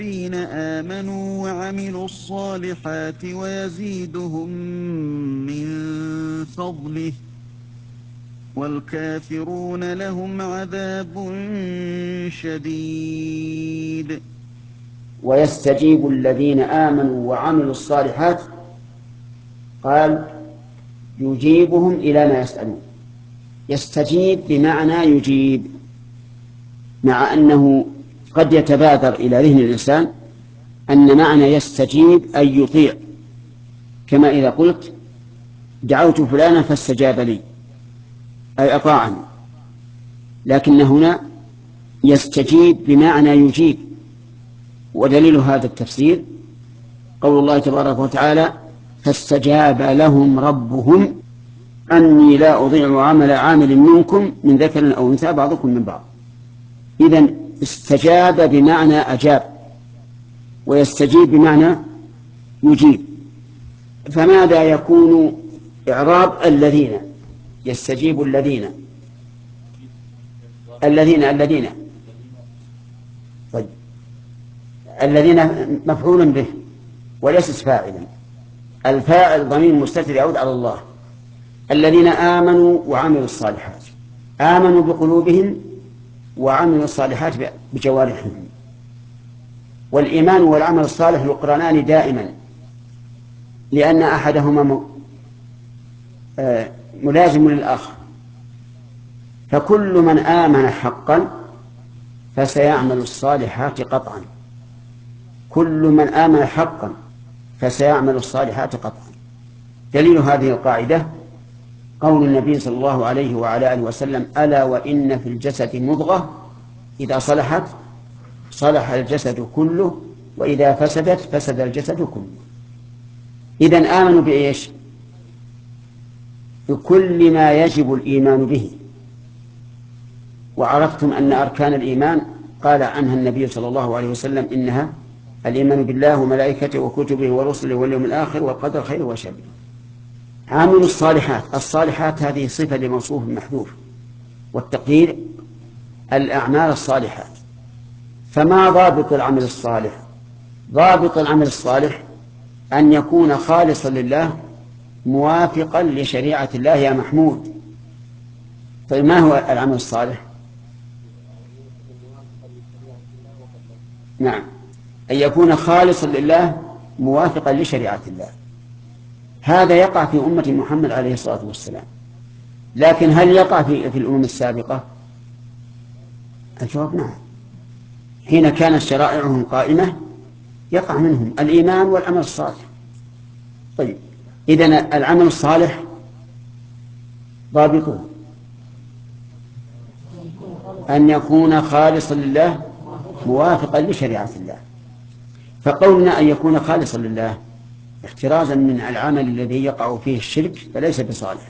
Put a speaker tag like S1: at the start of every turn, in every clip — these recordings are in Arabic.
S1: الذين آمنوا وعملوا الصالحات ويزيدهم من فضله والكافرون لهم عذاب شديد.
S2: ويستجيب الذين آمنوا وعملوا الصالحات، قال يجيبهم إلى ما يسألون. يستجيب بمعنى يجيب، مع أنه قد يتبادر إلى ذهن الإنسان أن معنى يستجيب أن يطيع، كما إذا قلت دعوت فلانا فاستجاب لي أي أطاعني، لكن هنا يستجيب بمعنى يجيب. ودليل هذا التفسير قول الله تبارك وتعالى: فاستجاب لهم ربهم أني لا أضيع عمل عامل منكم من ذكر أو أنثى بعضكم من بعض. إذن استجاب بمعنى أجاب، ويستجيب بمعنى يجيب. فماذا يكون إعراب الذين؟ يستجيب الذين طيب، الذين مفعول به وليس فاعلا، الفاعل ضمير مستتر يعود على الله. الذين آمنوا وعملوا الصالحات، آمنوا بقلوبهم وعملوا الصالحات بجوارحهم. والإيمان والعمل الصالح يقرنان دائما، لأن أحدهما ملازم للآخر. فكل من آمن حقا فسيعمل الصالحات قطعا، كل من آمن حقا فسيعمل الصالحات قطعا. دليل هذه القاعدة قول النبي صلى الله عليه وعلى آله وسلم: ألا وإن في الجسد مضغة إذا صلحت صلح الجسد كله وإذا فسدت فسد الجسد كله. إذن آمنوا بإيش؟ بكل ما يجب الإيمان به. وعرفتم أن أركان الإيمان قال عنها النبي صلى الله عليه وسلم: إنها الإيمان بالله وملائكته وكتبه ورسله واليوم الآخر والقدر خير وشر. عامل الصالحات، الصالحات هذه صفة لموصوف محذوف، والتقدير الأعمال الصالحات. فما ضابط العمل الصالح؟ ضابط العمل الصالح أن يكون خالصا لله موافقا لشريعة الله يا محمود. فما هو العمل الصالح؟ نعم، أن يكون خالصا لله موافقا لشريعة الله. هذا يقع في أمة محمد عليه الصلاة والسلام، لكن هل يقع في الأمم السابقة؟ الجواب نعم. حين كانت شرائعهم قائمة يقع منهم الإيمان والعمل الصالح. طيب، إذن العمل الصالح ضابطه أن يكون خالصا لله موافقا لشريعة الله. فقولنا أن يكون خالصا لله احترازا من العمل الذي يقع فيه الشرك فليس بصالح،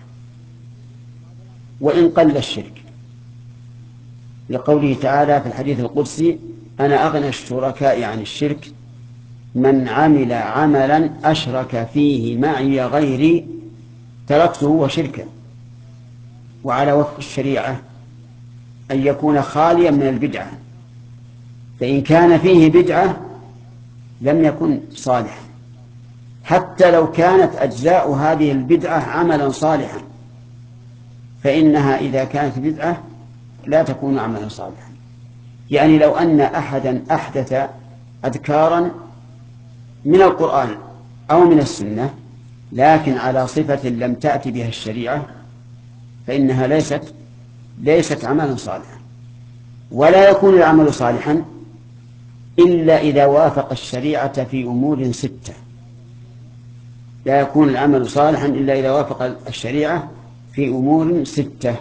S2: وإن قل الشرك، لقوله تعالى في الحديث القدسي: أنا أغنى الشركاء عن الشرك من عمل عملا أشرك فيه معي غيري تركته وشركه. وعلى وفق الشريعة أن يكون خاليا من البدعة، فإن كان فيه بدعة لم يكن صالحا، حتى لو كانت أجزاء هذه البدعة عملا صالحا، فإنها إذا كانت بدعة لا تكون عملا صالحا. يعني لو أن أحدا أحدث أذكارا من القرآن أو من السنة لكن على صفة لم تأتي بها الشريعة فإنها ليست عملا صالحا. ولا يكون العمل صالحا إلا إذا وافق الشريعة في أمور 6. لا يكون العمل صالحا إلا إذا وافق الشريعة في أمور 6: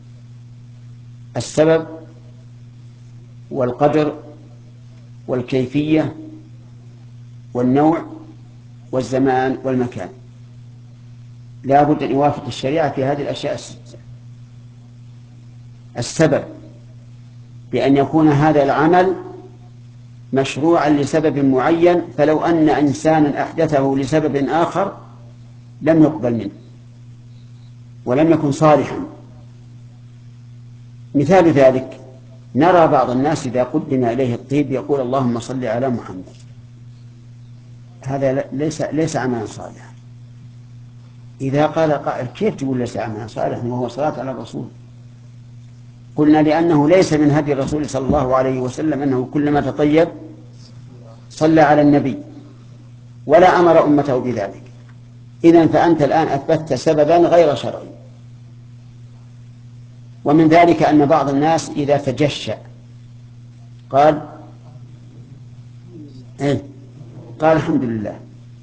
S2: السبب والقدر والكيفية والنوع والزمان والمكان. لا بد أن يوافق الشريعة في هذه الأشياء 6. السبب بأن يكون هذا العمل مشروعا لسبب معين، فلو أن إنسانا أحدثه لسبب آخر لم يقبل منه ولم يكن صالحا. مثال ذلك نرى بعض الناس إذا قدم إليه الطيب يقول اللهم صل على محمد، هذا ليس عملا صالحا. إذا قال قائل كيف تقول ليس عملا صالحا وهو صلاة على الرسول؟ قلنا لأنه ليس من هدي الرسول صلى الله عليه وسلم أنه كلما تطيب صلى على النبي، ولا أمر أمته بذلك. إذن فأنت الآن أثبتت سببا غير شرعي. ومن ذلك أن بعض الناس إذا تجشأ قال قال الحمد لله.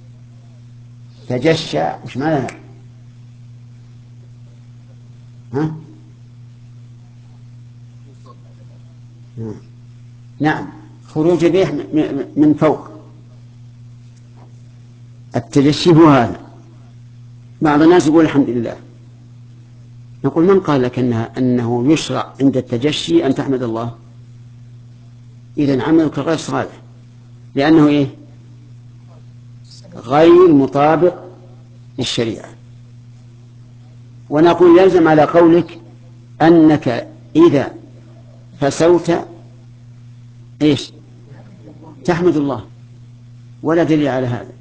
S2: تجشأ مش معنى نعم خروج الريح من فوق. التجشي هو هذا. بعض الناس يقول الحمد لله، نقول من قال لك أنه يشرع عند التجشي أن تحمد الله؟ إذن عملك غير صالح، لأنه غير مطابق للشريعة. ونقول يلزم على قولك أنك إذا فسوت تحمد الله، ولا دليل على هذا.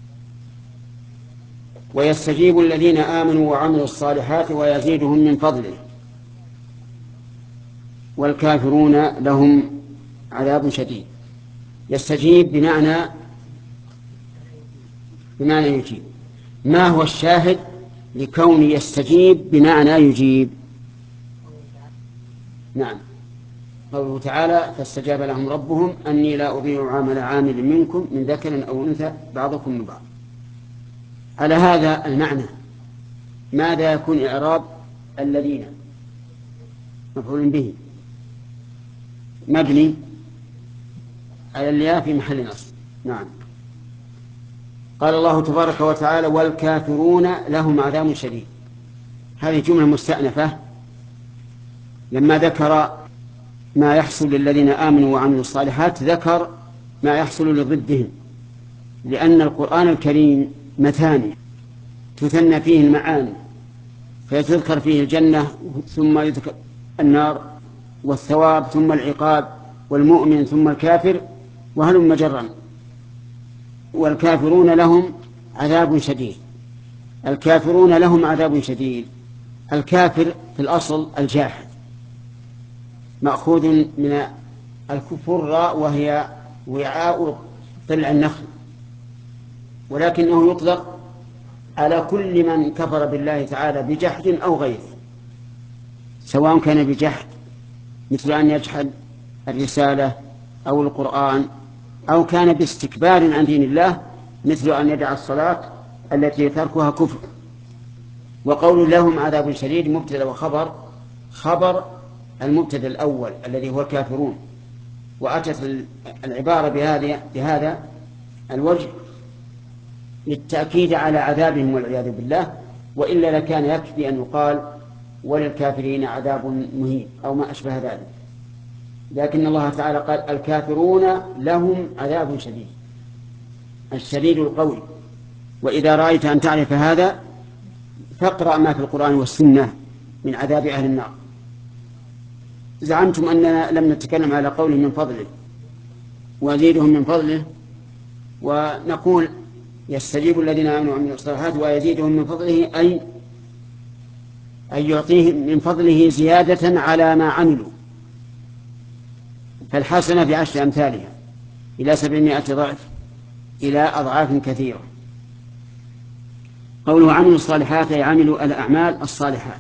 S2: ويستجيب الذين آمنوا وعملوا الصالحات ويزيدهم من فضله والكافرون لهم عذاب شديد. يستجيب بمعنى يجيب. ما هو الشاهد لكون يستجيب بمعنى يجيب؟ نعم، قوله تعالى فاستجاب لهم ربهم أني لا أضيع عمل عامل منكم من ذكر أو أنثى بعضكم من بعض. على هذا المعنى ماذا يكون إعراب الذين؟ مفعول به مبني على الياء في محل نصب. نعم. قال الله تبارك وتعالى والكافرون لهم عذاب شديد. هذه جملة مستأنفة لما ذكر ما يحصل للذين آمنوا وعملوا الصالحات ذكر ما يحصل لضدهم، لأن القرآن الكريم مثاني تثنى فيه المعاني، فيذكر فيه الجنة ثم يذكر النار والثواب ثم العقاب والمؤمن ثم الكافر وهلم جرا. والكافرون لهم عذاب شديد. الكافرون لهم عذاب شديد. الكافر في الأصل الجاحد، مأخوذ من الكفر وهي وعاء طلع النخل، ولكنه يطلق على كل من كفر بالله تعالى بجحد أو غيره، سواء كان بجحد مثل أن يجحد الرسالة أو القرآن، أو كان باستكبار عن دين الله مثل أن يدع الصلاة التي تركها كفر. وقول لهم عذاب شديد مبتدأ وخبر. خبر المبتدأ الأول الذي هو الكافرون، وأتت العبارة بهذا الوجه للتأكيد على عذابهم والعياذ بالله، وإلا لكان يكفي أن يقال وللكافرين عذاب مهين أو ما أشبه ذلك. لكن الله تعالى قال الكافرون لهم عذاب شديد، الشديد القوي. وإذا رأيت أن تعرف هذا فاقرأ ما في القرآن والسنة من عذاب أهل النار. زعمتم أننا لم نتكلم على قوله من فضله ويزيدهم من فضله، ونقول يستجيب الذين آمنوا وعملوا الصالحات ويزيدهم من فضله أي يعطيهم من فضله زيادة على ما عملوا، فالحسنة بعشر أمثالها إلى 700 ضعف إلى أضعاف كثيرة. قوله عملوا الصالحات أي عملوا الأعمال الصالحات،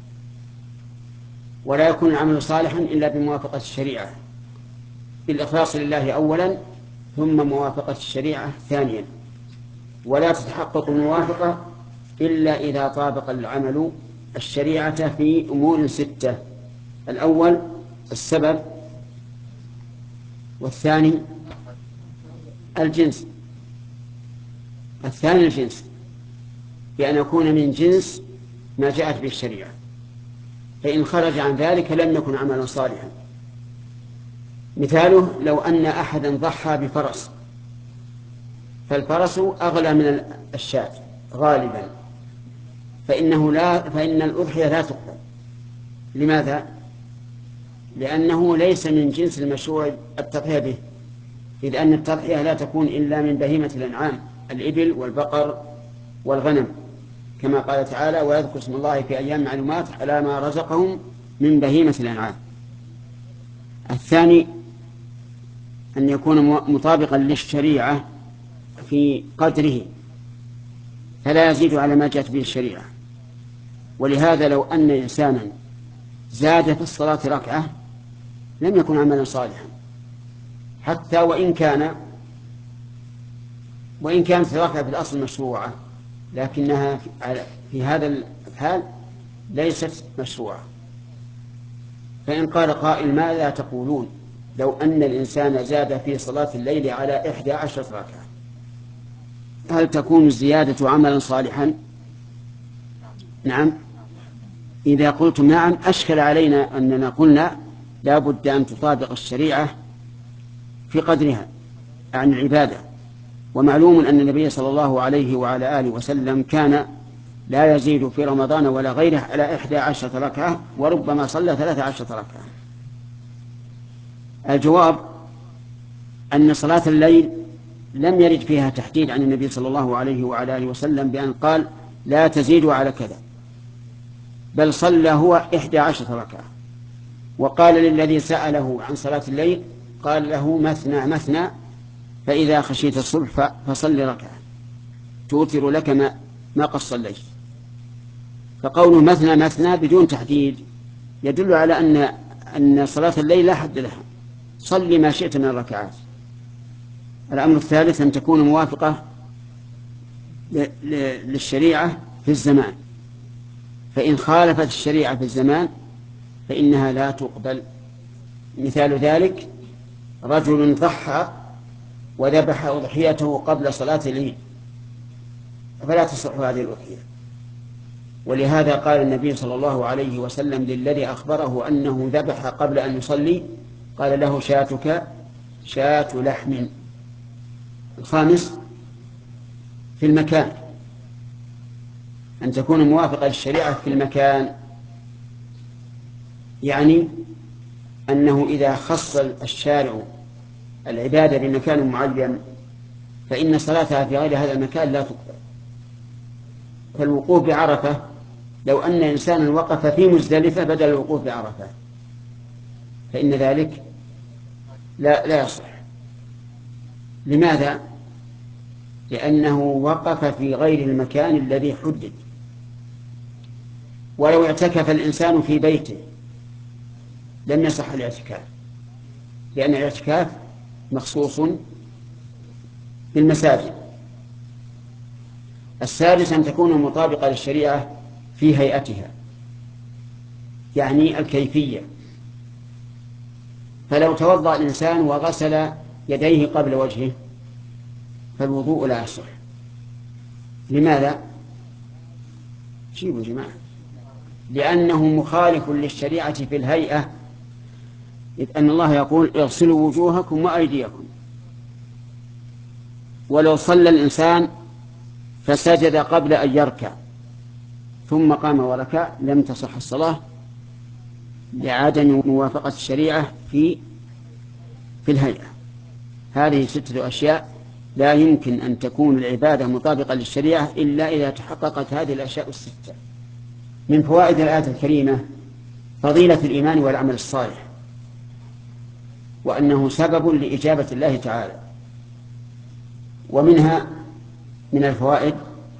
S2: ولا يكون العمل صالحا إلا بموافقة الشريعة، بالإخلاص لله أولا ثم موافقة الشريعة ثانيا. ولا تتحقق الموافقة إلا إذا طابق العمل الشريعة في أمور 6: الأول السبب، والثاني الجنس، الثاني الجنس بأن يكون من جنس ما جاءت به الشريعة، فإن خرج عن ذلك لم يكن عملا صالحا. مثاله لو أن أحدا ضحى بفرس، فالفرس أغلى من الشاة غالبا، فإن الأضحية لا تقبل. لماذا؟ لأنه ليس من جنس المشروع التضحية به، إذ أن التضحية لا تكون إلا من بهيمة الأنعام، الإبل والبقر والغنم، كما قال تعالى: ويذكر اسم الله في أيام معلومات على ما رزقهم من بهيمة الأنعام. الثاني أن يكون مطابقا للشريعة في قدره، فلا يزيد على ما جاءت به الشريعة. ولهذا لو أن إنسانا زاد في الصلاة ركعة لم يكن عملا صالحا، حتى وإن كانت الركعة في الأصل مشروعة، لكنها في هذا الحال ليست مشروعة. فإن قال قائل: ماذا تقولون لو أن الإنسان زاد في صلاة الليل على 11 ركعة، هل تكون الزيادة عملا صالحا؟ نعم. إذا قلتم نعم أشكل علينا أننا قلنا لا بد أن تطابق الشريعة في قدرها عن العبادة. ومعلوم أن النبي صلى الله عليه وعلى آله وسلم كان لا يزيد في رمضان ولا غيره على 11 ركعة، وربما صلى 13 ركعة. الجواب أن صلاة الليل لم يرد فيها تحديد عن النبي صلى الله عليه وعلى آله وسلم بأن قال لا تزيدوا على كذا، بل صلى هو 11 ركعة. وقال للذي سأله عن صلاة الليل قال له: مثنى مثنى، فإذا خشيت الصبح فصل ركعة توتر لك ما قد صليت. فقوله مثنى مثنى بدون تحديد يدل على أن صلاة الليل لا حد لها، صل ما شئت من الركعات. الأمر الثالث أن تكون موافقة للشريعة في الزمان، فإن خالفت الشريعة في الزمان فإنها لا تقبل. مثال ذلك: رجل ضحى وذبح أضحيته قبل صلاة العيد، فلا تصح هذه الأضحية. ولهذا قال النبي صلى الله عليه وسلم للذي أخبره أنه ذبح قبل أن يصلي، قال له: شاتك شاة لحم. الخامس في المكان، أن تكون موافقة للشريعة في المكان، يعني أنه إذا خص الشارع العبادة بمكان معين فإن صلاتها في غير هذا المكان لا تقبل. فالوقوف بعرفة، لو أن إنسانا وقف في مزدلفة بدل الوقوف بعرفة فإن ذلك لا يصح. لماذا؟ لأنه وقف في غير المكان الذي حدد. ولو اعتكف الإنسان في بيته لم يصح الاعتكاف، لأن الاعتكاف مخصوص بالمساجد. السادس أن تكون مطابقة للشريعة في هيئتها، يعني الكيفية. فلو توضأ الإنسان وغسل يديه قبل وجهه فالوضوء لا يصح. لماذا؟ شيبوا جماعة. لأنه مخالف للشريعة في الهيئة، إذ أن الله يقول: اغسلوا وجوهكم وأيديكم. ولو صلى الإنسان فسجد قبل أن يركع ثم قام وركع لم تصح الصلاة، لعدم موافقة الشريعة في الهيئة. هذه 6 أشياء لا يمكن أن تكون العبادة مطابقة للشريعة إلا إذا تحققت هذه الأشياء 6. من فوائد الآية الكريمة فضيلة الإيمان والعمل الصالح، وأنه سبب لإجابة الله تعالى. ومنها من الفوائد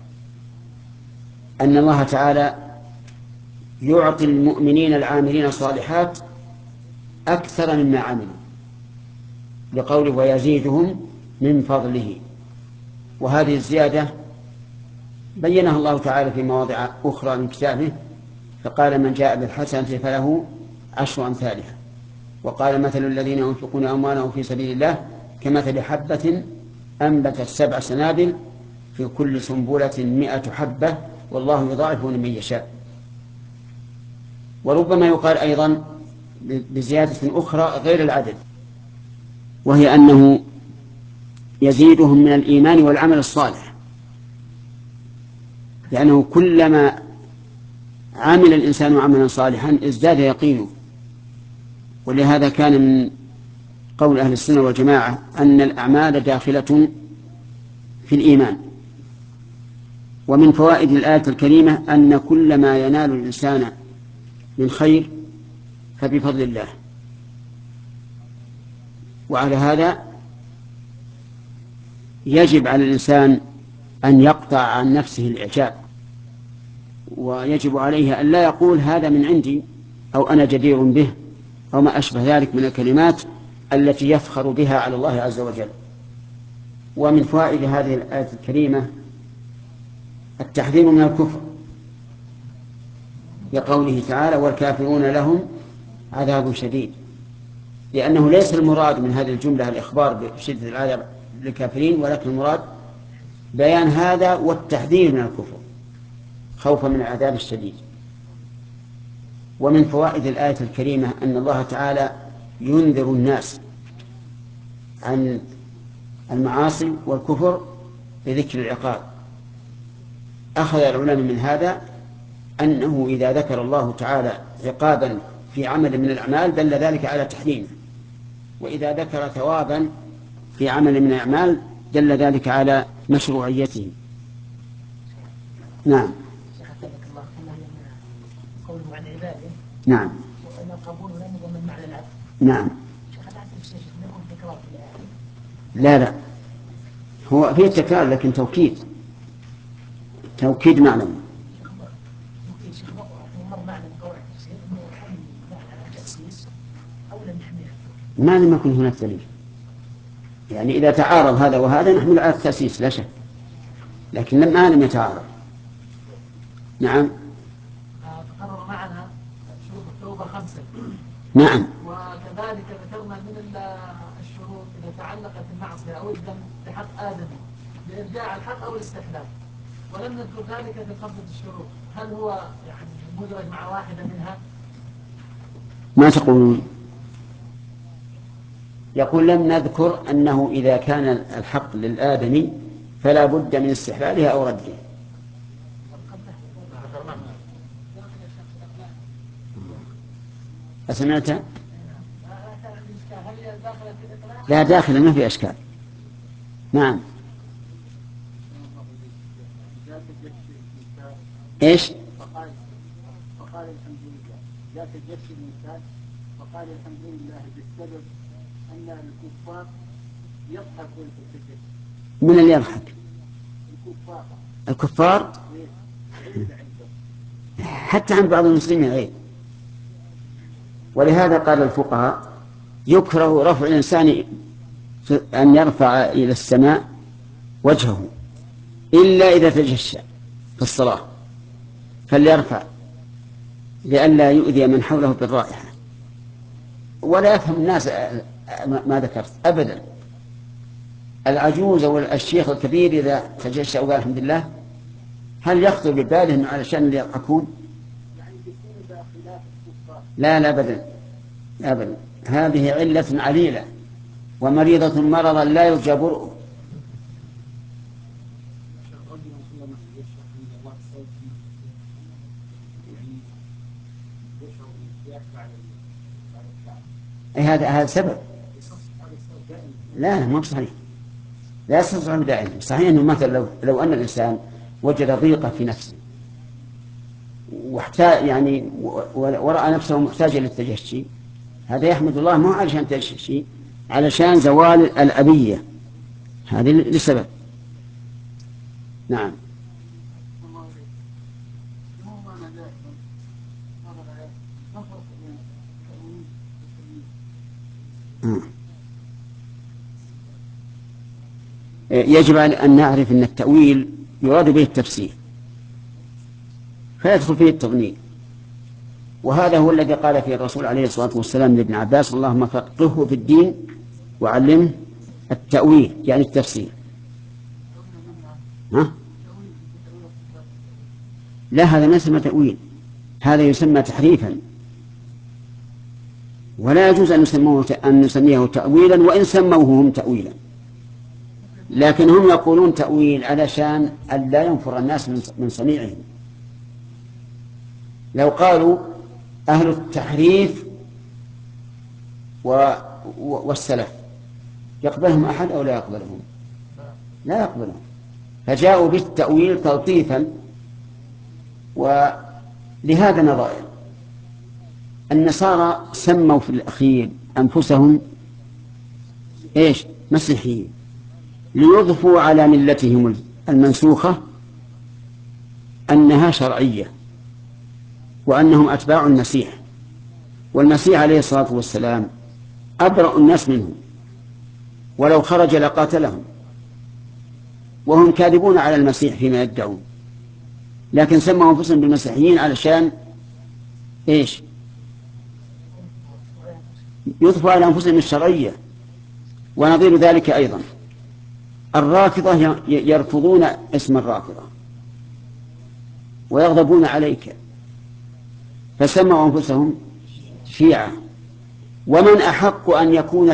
S2: أن الله تعالى يعطي المؤمنين العاملين الصالحات أكثر مما عملوا، لقوله: ويزيدهم من فضله. وهذه الزيادة بينها الله تعالى في مواضع أخرى من كتابه، فقال: من جاء بالحسنة فله 10 أمثالها. وقال: مثل الذين ينفقون أموالهم في سبيل الله كمثل حبة أنبتت 7 سنابل في كل سنبلة 100 حبة والله يضاعف لمن يشاء. وربما يقال أيضا بزيادة أخرى غير العدد، وهي أنه يزيدهم من الإيمان والعمل الصالح، لأنه كلما عمل الإنسان عملا صالحا ازداد يقينه، ولهذا كان من قول أهل السنة والجماعة أن الأعمال داخلة في الإيمان. ومن فوائد الآية الكريمة أن كل ما ينال الإنسان من خير فبفضل الله، وعلى هذا يجب على الإنسان أن يقطع عن نفسه الإعجاب، ويجب عليه أن لا يقول هذا من عندي أو أنا جدير به أو ما أشبه ذلك من الكلمات التي يفخر بها على الله عز وجل. ومن فوائد هذه الآية الكريمة التحذير من الكفر، لقوله تعالى والكافرون لهم عذاب شديد، لأنه ليس المراد من هذه الجملة الإخبار بشدة العذاب للكافرين، ولكن المراد بيان هذا والتحذير من الكفر خوفا من العذاب الشديد. ومن فوائد الآية الكريمة أن الله تعالى ينذر الناس عن المعاصي والكفر بذكر العقاب. أخذ العلماء من هذا أنه إذا ذكر الله تعالى عقابا في عمل من الأعمال دل ذلك على تحريمه، وإذا ذكر ثوابا في عمل من الأعمال دل ذلك على مشروعيته. نعم.
S3: قوله عن عباده.
S2: نعم.
S3: وأن القبول لا يضمن معنى العبد.
S2: نعم.
S3: تكرار في الآية.
S2: لا لا، هو فيه تكرار لكن توكيد معنوي. ما لم يكن هناك دليل، يعني إذا تعارض هذا وهذا نحمل على التأسيس لا شك، لكن لم يتعارض. نعم.
S3: تقرر معنا شروط التوبة 5.
S2: نعم.
S3: وكذلك ذكرنا من الشروط إذا تعلقت المعصية أو الذنب بحق آدم بإرجاع الحق أو الاستحلال، ولم نذكر ذلك في قبضة الشروط. هل هو يعني مدرج مع واحدة منها؟
S2: ما تقولون؟ يقول لم نذكر أنه إذا كان الحق للآدمي فلا بد من استحلالها أو رده. أسمعت؟ لا داخل، ما في أشكال. نعم. إيش؟
S4: فقال الحمد لله ذات الجسد المثال، فقال الحمد لله بالسبب أن الكفار يضحكون في الجسد.
S2: من اللي يضحك؟
S4: الكفار.
S2: حتى عند بعض المسلمين عيب. ولهذا قال الفقهاء يكره رفع الإنسان أن يرفع إلى السماء وجهه إلا إذا تجشع في الصلاة، فليرفع لئلا يؤذي من حوله بالرائحة. ولا يفهم الناس ما ذكرت أبدا. العجوز والشيخ الكبير إذا تجشع وقال الحمد لله هل يخطر بباله أنه علشان اللي يضحكون؟ لا لا أبدا أبدا، هذه علة عليلة ومريضة مرضا لا يرجى برؤه. هذا سبب. لا مو صحيح، لا يستطيع دائما. صحيح أنه مثلا لو أن الإنسان وجد ضيقة في نفسه واحتاج يعني ورأى نفسه محتاجا للتجشي، هذا يحمد الله مو علشان تجشي، علشان زوال الأبية، هذه لسبب. نعم. يجب أن نعرف أن التأويل يراد به التفسير فيدخل فيه التضمين، وهذا هو الذي قال فيه الرسول عليه الصلاة والسلام لابن عباس اللهم فقهه في الدين وعلمه التأويل يعني التفسير. ها؟ لا هذا ما يسمى تأويل، هذا يسمى تحريفا، ولا يجوز أن نسميه تأويلا وإن سموه هم تأويلا، لكن هم يقولون تأويل علشان أن لا ينفر الناس من صنيعهم. لو قالوا أهل التحريف والسلف يقبلهم أحد أو لا يقبلهم؟ لا يقبلهم. فجاءوا بالتأويل تلطيفا. ولهذا نظائر النصارى سموا في الأخير أنفسهم إيش؟ مسيحيين، ليضفوا على ملتهم المنسوخة أنها شرعية وأنهم أتباع المسيح، والمسيح عليه الصلاة والسلام أبرأ الناس منهم، ولو خرج لقاتلهم، وهم كاذبون على المسيح فيما يدعون، لكن سموا أنفسهم بالمسيحيين علشان إيش؟ يضفوا على أنفسهم الشرعية. ونظير ذلك أيضا الرافضة يرفضون اسم الرافضة ويغضبون عليك، فسموا أنفسهم شيعة. ومن أحق أن يكون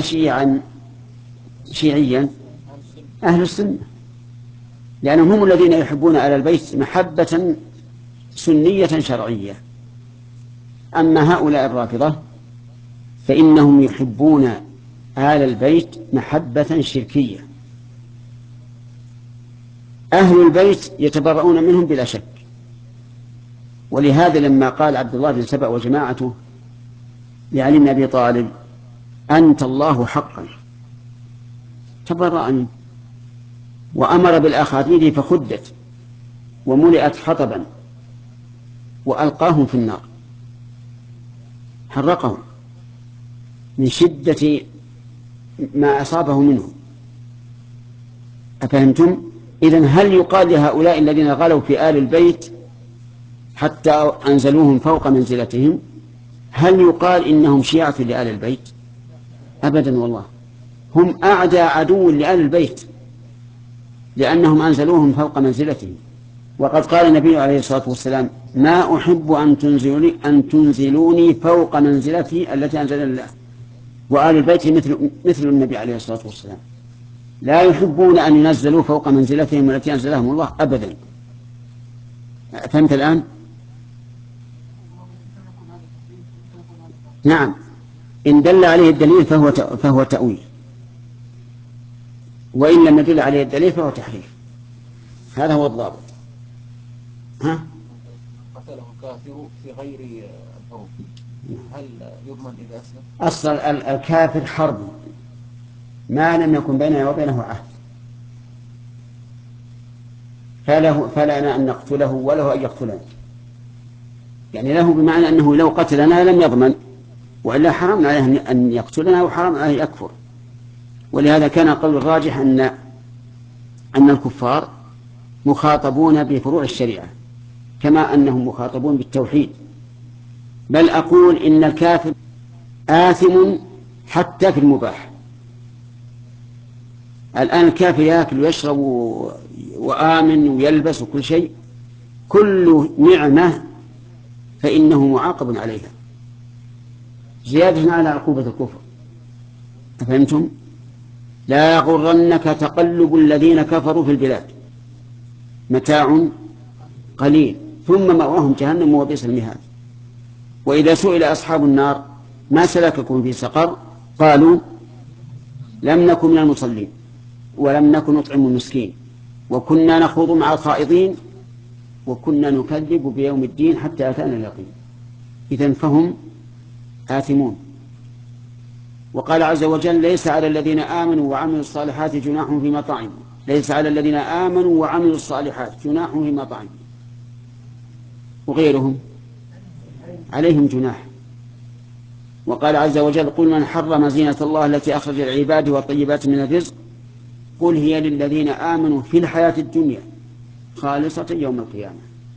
S2: شيعيا؟ أهل السنة، لأنهم هم الذين يحبون آل البيت محبة سنية شرعية. أما هؤلاء الرافضة فإنهم يحبون آل البيت محبة شركية. أهل البيت يتبرؤون منهم بلا شك. ولهذا لما قال عبد الله بن سبأ وجماعته لعلي بن أبي طالب أنت الله حقا، تبرأ منه، وأمر بالأخاديد فخدت وملئت حطبا وألقاهم في النار، حرقهم من شدة ما أصابه منهم. أفهمتم؟ إذن هل يقال لهؤلاء الذين غلوا في آل البيت حتى أنزلوهم فوق منزلتهم، هل يقال إنهم شيعة لآل البيت؟ أبدا والله، هم أعدى عدو لآل البيت لأنهم أنزلوهم فوق منزلتهم. وقد قال النبي عليه الصلاة والسلام ما أحب أن تنزلوني فوق منزلتي التي أنزل الله. وآل البيت مثل النبي عليه الصلاة والسلام لا يحبون أن ينزلوا فوق منزلتهم التي أنزلهم الله أبدا. فهمت الآن؟ نعم، إن دل عليه الدليل فهو تأويل، وإن لم يدل عليه الدليل فهو تحريف. هذا هو الضابط. ها؟
S5: قتله كافر في غير الحروب، هل يضمن إذا أسلم؟
S2: أصل الكافر حرب ما لم يكن بيننا وبينه عهد، فلنا أن نقتله وله أن يقتلنا. يعني له بمعنى أنه لو قتلنا لم يضمن، وإلا حرمنا عليه أن يقتلنا وحرمنا عليه يكفر. ولهذا كان قول الراجح أن الكفار مخاطبون بفروع الشريعة كما أنهم مخاطبون بالتوحيد. بل أقول إن الكافر آثم حتى في المباح. الآن الكافر يأكل ويشرب وآمن ويلبس وكل شيء، كل نعمة فإنه معاقب عليها زيادة على عقوبة الكفر. أفهمتم؟ لا يغرنك تقلب الذين كفروا في البلاد، متاع قليل ثم مأواهم جهنم وبئس المهاد. وإذا سئل أصحاب النار ما سلككم في سقر قالوا لم نكن من المصلين ولم نكن نطعم المسكين وكنا نخوض مع الخائضين وكنا نكذب بيوم الدين حتى أتانا اليقين. إذن فهم آثمون. وقال عز وجل ليس على الذين آمنوا وعملوا الصالحات جناح فيما طعموا، ليس على الذين آمنوا وعملوا الصالحات جناح فيما طعموا، وغيرهم عليهم جناح. وقال عز وجل قل من حرم زينة الله التي أخرج العباد والطيبات من الرزق قل هي للذين آمنوا في الحياة الدنيا خالصة يوم القيامة.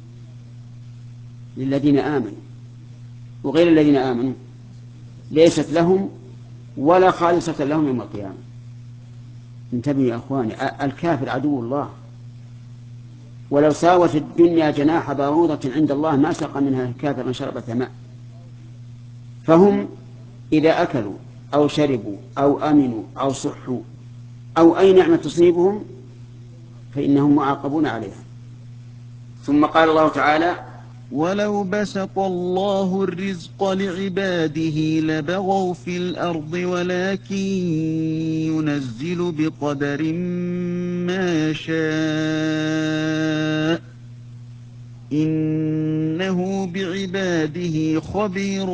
S2: للذين آمنوا، وغير الذين آمنوا ليست لهم ولا خالصة لهم يوم القيامة. انتبهوا يا أخواني، الكافر عدو الله، ولو ساوت الدنيا جناح بعوضة عند الله ما سقى منها الكافر شربة ماء. فهم إذا أكلوا أو شربوا أو أمنوا أو صحوا أو أي نعمة تصيبهم فإنهم معاقبون عليها. ثم قال الله تعالى
S1: ولو بسط الله الرزق لعباده لبغوا في الأرض ولكن ينزل بقدر ما يشاء إنه بعباده خبير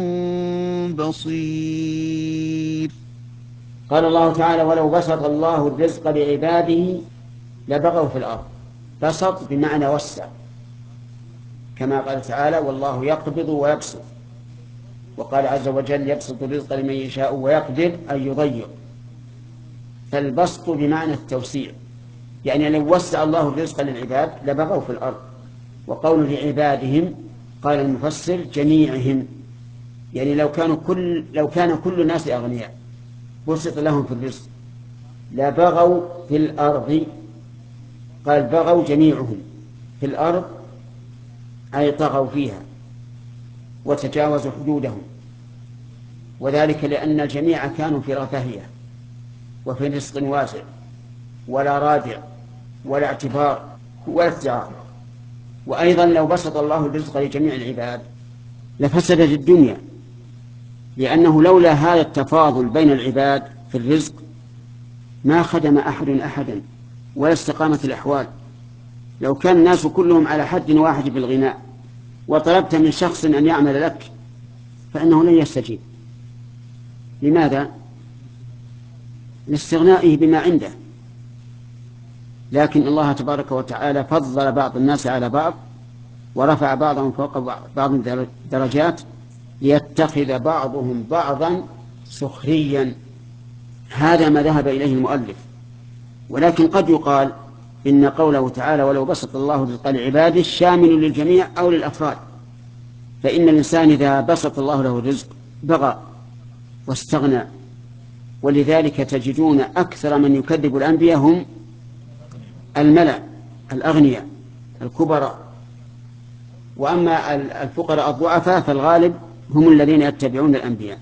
S1: بصير.
S2: قال الله تعالى ولو بسط الله الرزق لعباده لبغوا في الأرض. بسط بمعنى وسع، كما قال تعالى والله يقبض ويبسط، وقال عز وجل يبسط الرزق لمن يشاء ويقدر أن يضيق. فالبسط بمعنى التوسيع، يعني لو وسع الله الرزق للعباد لبغوا في الأرض. وقول لعبادهم قال المفسر جميعهم، يعني لو كان كل الناس أغنياء بسط لهم في الرزق لبغوا في الأرض. قال بغوا جميعهم في الأرض أي طغوا فيها وتجاوزوا حدودهم، وذلك لأن الجميع كانوا في رفاهية وفي رزق واسع ولا رادع ولا اعتبار ولا استعار. وأيضا لو بسط الله الرزق لجميع العباد لفسدت الدنيا، لأنه لولا هذا التفاضل بين العباد في الرزق ما خدم أحد أحدا ولا استقامت الأحوال. لو كان الناس كلهم على حد واحد في الغناء وطلبت من شخص أن يعمل لك فإنه لن يستجيب. لماذا؟ لاستغنائه بما عنده. لكن الله تبارك وتعالى فضل بعض الناس على بعض ورفع بعضهم فوق بعض درجات ليتخذ بعضهم بعضا سخريا. هذا ما ذهب إليه المؤلف. ولكن قد يقال إن قوله تعالى ولو بسط الله الرزق لعباده شامل للجميع أو للأفراد، فإن الإنسان إذا بسط الله له الرزق بغى واستغنى. ولذلك تجدون أكثر من يكذب الأنبياء هم الملأ الأغنياء الكبراء، وأما الفقراء الضعفاء فالغالب هم الذين يتبعون الأنبياء.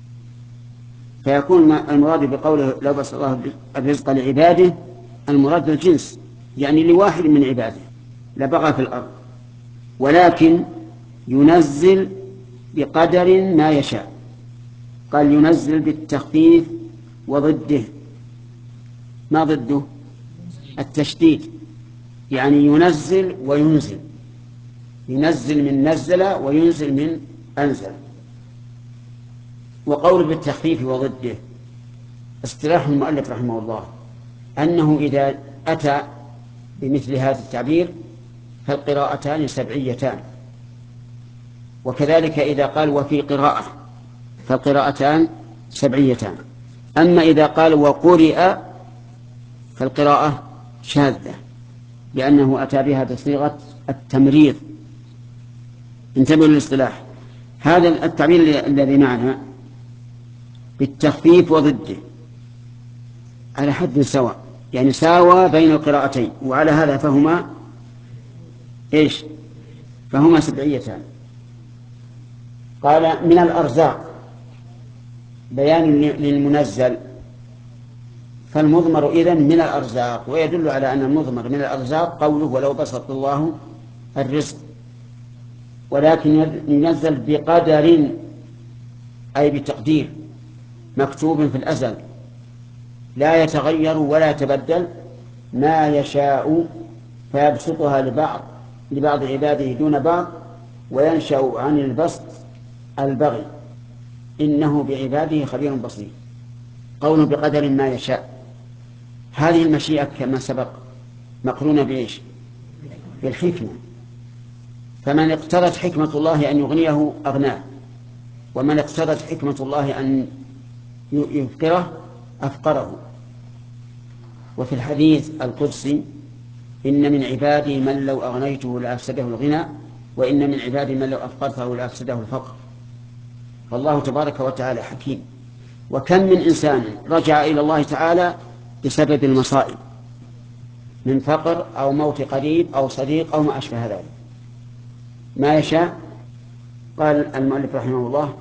S2: فيكون المراد بقوله لو بسط الله الرزق لعباده المراد الجنس، يعني لواحد من عباده لبغى في الأرض، ولكن ينزل بقدر ما يشاء. قال ينزل بالتخفيف وضده. ما ضده؟ التشديد، يعني ينزل وينزل، ينزل من نزل وينزل من أنزل. وقول بالتخفيف وضده اصطلاح المؤلف رحمه الله أنه إذا أتى بمثل هذا التعبير فالقراءتان سبعيتان، وكذلك إذا قال وفي قراءة فالقراءتان سبعيتان. أما إذا قال وقرئ فالقراءة شاذة، لأنه أتى بها بصيغة التمريض. انتبهوا للاصطلاح. هذا التعبير الذي معنا بالتخفيف وضده على حد سواء، يعني ساوى بين القراءتين، وعلى هذا فهما إيش؟ فهما سبعيتان. قال من الأرزاق بيان للمنزل، فالمضمر إذن من الأرزاق، ويدل على أن المضمر من الأرزاق قوله ولو بسط الله الرزق، ولكن ينزل بقدر أي بتقدير مكتوب في الأزل لا يتغير ولا يتبدل ما يشاء، فيبسطها لبعض عباده دون بعض، وينشأ عن البسط البغي إنه بعباده خبير بصير. قول بقدر ما يشاء، هذه المشيئة كما سبق مقرونة بإيش؟ بالحكمة. فمن اقتضت حكمة الله أن يغنيه أغناه، ومن اقتضت حكمة الله أن يفقره أفقره. وفي الحديث القدسي إن من عبادي من لو أغنيته لأفسده الغنى، وإن من عبادي من لو أفقرته لأفسده الفقر. فالله تبارك وتعالى حكيم. وكم من إنسان رجع إلى الله تعالى بسبب المصائب من فقر أو موت قريب أو صديق أو ما أشبه ذلك. ما يشاء. قال المؤلف رحمه الله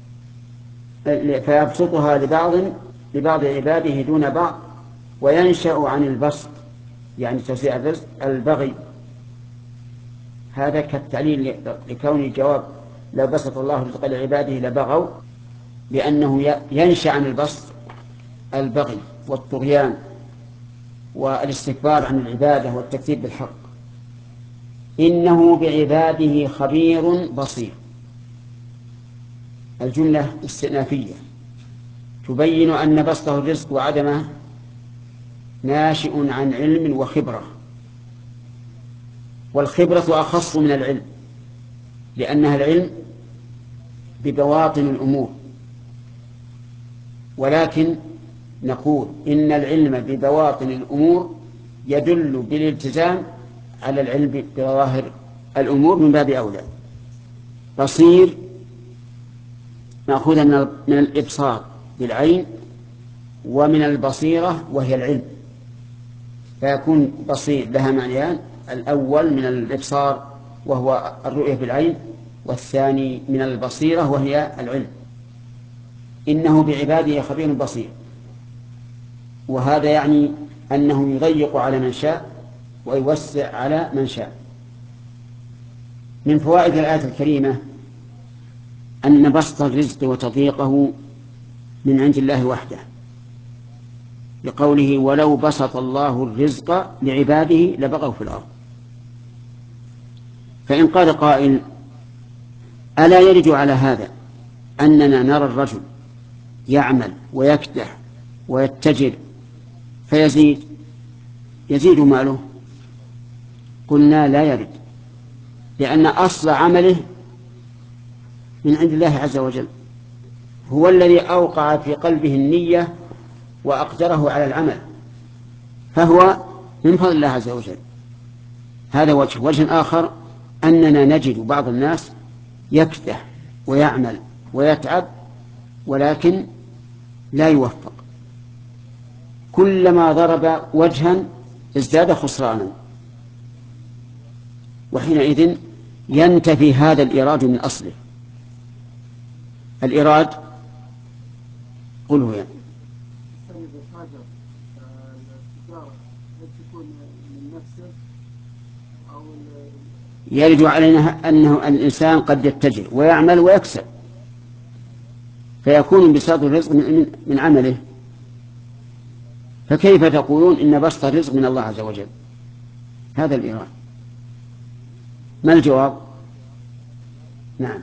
S2: فيبسطها لبعض عباده دون بعض، وينشأ عن البسط يعني توسيع الرزق البغي. هذا كالتعليل لكون الجواب لو بسط الله رزق لعباده لبغوا، لأنه ينشأ عن البسط البغي والطغيان والاستكبار عن العبادة والتكذيب بالحق. إنه بعباده خبير بصير. الجملة استئنافية تبين أن بسطه الرزق وعدمه ناشئ عن علم وخبرة، والخبرة أخص من العلم، لأنها العلم ببواطن الأمور، ولكن نقول إن العلم ببواطن الأمور يدل بالالتزام على العلم بظواهر الأمور من باب أولى. بصير مأخوذ من الإبصار بالعين، ومن البصيرة وهي العلم، فيكون بصير لها معنيان: الأول من الإبصار وهو الرؤية بالعين، والثاني من البصيرة وهي العلم. إنه بعباده خبير بصير، وهذا يعني أنه يضيق على من شاء ويوسع على من شاء. من فوائد الآية الكريمة أن بسط الرزق وتضييقه من عند الله وحده، لقوله ولو بسط الله الرزق لعباده لبغوا في الأرض. فإن قال قائل ألا يرد على هذا أننا نرى الرجل يعمل ويكدح ويتجر يزيد ماله؟ قلنا لا يرد، لأن أصل عمله من عند الله عز وجل، هو الذي أوقع في قلبه النية وأقدره على العمل، فهو من فضل الله عز وجل. هذا وجه آخر أننا نجد بعض الناس يكدح ويعمل ويتعب ولكن لا يوفق، كلما ضرب وجها ازداد خسرانا، وحينئذ ينتفي هذا الإيراد من أصله. الإيراد قله يعني يرد علينا أنه الإنسان قد يتجر ويعمل ويكسب، فيكون بساط الرزق من عمله، فكيف تقولون إن بسط الرزق من الله عز وجل؟ هذا الإيراد. ما الجواب؟ نعم،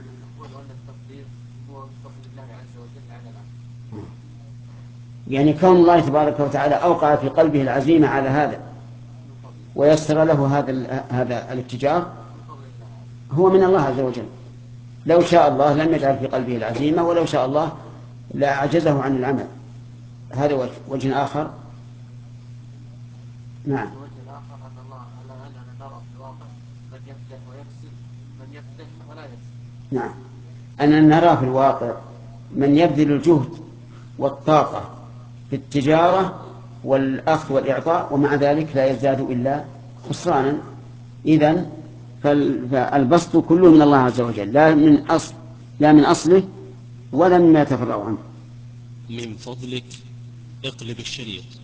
S2: يعني كون الله تبارك وتعالى أوقع في قلبه العزيمة على هذا ويسر له هذا الاتجار هو من الله عز وجل. لو شاء الله لم يجعل في قلبه العزيمة، ولو شاء الله لأعجزه عن العمل. هذا وجه آخر. نعم.
S5: الوجه الآخر أن الله أننا نرى في الواقع من يفتح ويكسب، من يفتح ولا يكسب.
S2: نعم، أننا نرى في الواقع من يبذل الجهد والطاقة في التجارة والأخذ والإعطاء ومع ذلك لا يزداد إلا خسرانا. إذن فالبسط كله من الله عز وجل، لا من أصله ولا مما يتفرع عنه.
S6: من فضلك اقلب الشريط.